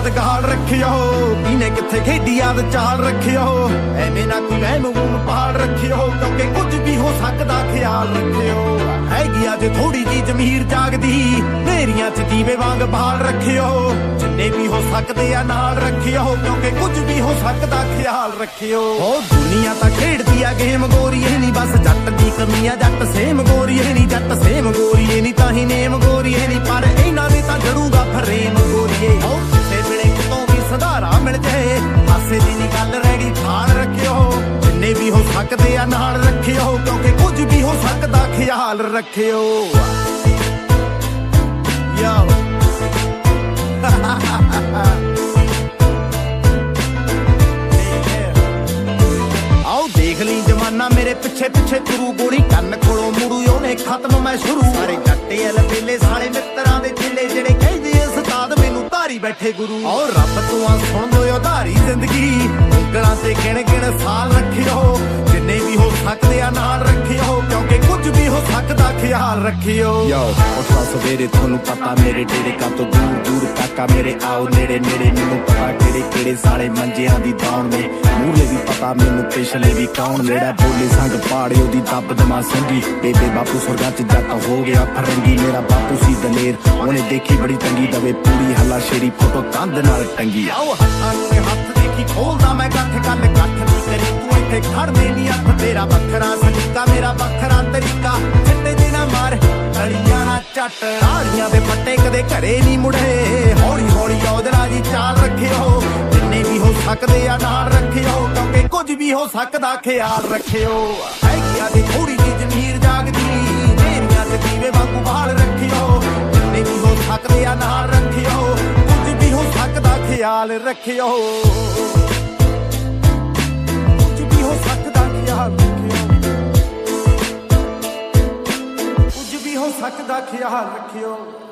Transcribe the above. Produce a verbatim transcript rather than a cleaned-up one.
ਯਾਦਗਾਰ ਰੱਖਿਓ, ਕਿਨੇ ਕਿੱਥੇ ਖੇਡੀ ਯਾਦ ਚਾਲ ਰੱਖਿਓ। ਐਵੇਂ ਨਾ ਕੋਈ ਵਹਿਮ ਵੂਮ ਪਾਲ ਰੱਖਿਓ, ਕਿਉਂਕਿ ਕੁਝ ਵੀ ਹੋ ਸਕਦਾ ਖਿਆਲ ਰੱਖਿਓ। ਹੈਗੀ ਅੱਜ ਥੋੜੀ ਜੀ ਜ਼ਮੀਰ ਜਾਗਦੀ, ਮੇਰੀਆਂ ਚ ਦੀਵੇ ਵਾਂਗ ਬਾਲ ਰੱਖਿਓ। ਜਿੰਨੇ ਵੀ ਹੋ ਸਕਦੇ ਆ ਨਾਲ ਰੱਖਿਓ, ਕਿਉਂਕਿ ਕੁਝ ਵੀ ਹੋ ਸਕਦਾ ਖਿਆਲ ਰੱਖਿਓ। ਉਹ ਦੁਨੀਆ ਤਾਂ ਖੇਡਦੀ ਆ ਗੇਮ ਗੋਰੀਏ ਨੀ, ਬਸ ਜੱਟ ਦੀ ਕਮੀ ਆ ਜੱਟ ਸੇਮ ਗੋਰੀਏ ਨੀ। ਜੱਟ ਸੇਮ ਗੋਰੀਏ ਨੀ ਤਾਂ ਹੀ ਨੇਮ ਗੋਰੀਏ ਨੀ, ਪਰ ਇਹਨਾਂ ਦੇ ਤਾਂ ਜੜੂਗਾ ਫਰੇਮ ਗੋਰੀਏ। ਉਹ ਕਿਸੇ ਵੇਲੇ ਕਿਤੋਂ ਵੀ ਸੰਧਾਰਾ ਮਿਲ ਜਾਏ, ਹਾਸੇ ਦੀ ਨੀ ਗੱਲ ਰਹਿ ਗਈ ਖਾਲ ਰੱਖਿਓ। ਜਿੰਨੇ ਵੀ ਹੋ ਸਕਦੇ ਆ ਨਾਲ ਰੱਖਿਓ, ਕਿਉਂਕਿ ਕੁਝ ਵੀ ਹੋ ਸਕਦਾ ਖਿਆਲ ਰੱਖਿਓ। ਯੋ ਆਓ ਦੇਖ ਲਈ ਜਮਾਨਾ ਮੇਰੇ ਪਿੱਛੇ ਪਿੱਛੇ ਤੁਰੂ, ਗੋਲੀ ਕੰਨ ਕੋਲੋਂ ਮੁੜੂ ਉਹਨੇ ਖਤਮ ਮੈਂ ਸ਼ੁਰੂ। ਸਾਰੇ ਜੱਟੇ ਅਲ ਵੇਲੇ ਸਾਲੇ ਮਿੱਤਰਾਂ ਦੇ ਚਿੱਲੇ, ਜਿਹੜੇ ਕਹਿੰਦੇ ਉਸਤਾਦ ਮੈਨੂੰ ਧਾਰੀ ਬੈਠੇ ਗੁਰੂ। ਔਰ ਰੱਬ ਤੋਂ ਆ ਸੁਣ ਦੋ ਉਧਾਰੀ ਜ਼ਿੰਦਗੀ, ਉਂਗਲਾਂ ਤੇ ਗਿਣ ਗਿਣ ਸਾਲ ਰੱਖਿਓ। ਜਿੰਨੇ ਵੀ ਹੋ ਸਕਦੇ ਆ ਨਾਲ ਰੱਖਿਓ, ਕਿਉਂਕਿ ਕੁਝ ਵੀ ਹੋ ਸਕਦਾ ਖਿਆਲ ਰੱਖਿਓ। ਯੋ ਉਠਾ ਸਵੇਰੇ ਤੁਹਾਨੂੰ ਪਤਾ ਮੇਰੇ ਡੇਰੇ ਕਾ ਤੋਂ ਦੂਰ ਦੂਰ ਕਾਕਾ ਮੇਰੇ ਆਓ ਨੇੜੇ ਨੇੜੇ। ਮੈਨੂੰ ਪਤਾ ਕਿਹੜੇ ਕਿਹੜੇ ਸਾਲੇ ਮੰਜਿਆਂ ਦੀ ਦੌਣ ਨੇ, ਮੂਹਰੇ ਵੀ ਪਤਾ ਮੈਨੂੰ ਪਿਛਲੇ ਵੀ ਕੌਣ। ਜਿਹੜਾ ਬੋਲੇ ਸੰਗ ਪਾੜਿਓ ਦੀ ਦੱਬ ਦਮਾ ਸੰਗੀ, ਬੇਬੇ ਬਾਪੂ ਸੁਰਗਾਂ ਚ ਜੱਟ ਹੋ ਗਿਆ ਫਰੰਗੀ। ਮੇਰਾ ਬਾਪੂ ਸੀ ਦਲੇਰ, ਉਹਨੇ ਦੇਖੀ ਬੜੀ ਤੰਗੀ, ਦਵੇ ਪੂਰੀ ਹੱਲਾ ਸ਼ੇਰੀ ਫੋਟੋ ਕੰਧ ਨਾਲ ਟੰਗੀ। ਆਓ ਹੱਥਾਂ ਨੂੰ ਹੱਥ ਦੇਖੀ ਖੋਲਦਾ ਮੈਂ ਗੱਠ, ਗੱਲ ਗੱਠ ਨਹੀਂ ਕਰੀ ਤੂੰ ਇੱਥੇ ਖੜਨੇ ਨੀ ਹੱਥ। ਤੇਰਾ ਵੱਖਰਾ ਸਲੀਕਾ ਮੇਰਾ ਵੱਖਰਾ ਤਰੀਕਾ, ਛੱਡੇ ਦੇ ਨਾ ਮਾਰ ਗਲੀਆਂ ਨਾ ਝੱਟ। ਤਾੜੀਆਂ ਦੇ ਪੱਟੇ ਕਦੇ ਘਰੇ ਨੀ ਮੁੜੇ, ਹੌਲੀ ਹੌਲੀ ਔਦਰਾ ਜੀ ਚਾਲ ਰੱਖਿਓ। ਜਿੰਨੇ ਵੀ ਹੋ ਸਕਦੇ ਆ ਨਾਲ ਰੱਖਿਓ, ਕਿਉਂਕਿ ਕੁਝ ਵੀ ਹੋ ਸਕਦਾ ਖਿਆਲ ਰੱਖਿਓ। ਹੈਗੀ ਆ ਦੀ ਥੋੜੀ ਜੀ ਜ਼ਮੀਰ ਜਾਗਦੀ, ਮੇਰੀਆਂ ਚ ਦੀਵੇ ਵਾਂਗੂ ਬਾਲ ਰੱਖਿਓ। ਜਿੰਨੇ ਵੀ ਹੋ ਸਕਦੇ ਆ ਨਾਲ ਰੱਖਿਓ, ਕੁਝ ਵੀ ਹੋ ਸਕਦਾ ਖਿਆਲ ਰੱਖਿਓ। ਕੁਝ ਵੀ ਹੋ ਸਕਦਾ ਖਿਆਲ ਰੱਖਿਓ, ਕੁਝ ਵੀ ਹੋ ਸਕਦਾ ਖਿਆਲ ਰੱਖਿਓ।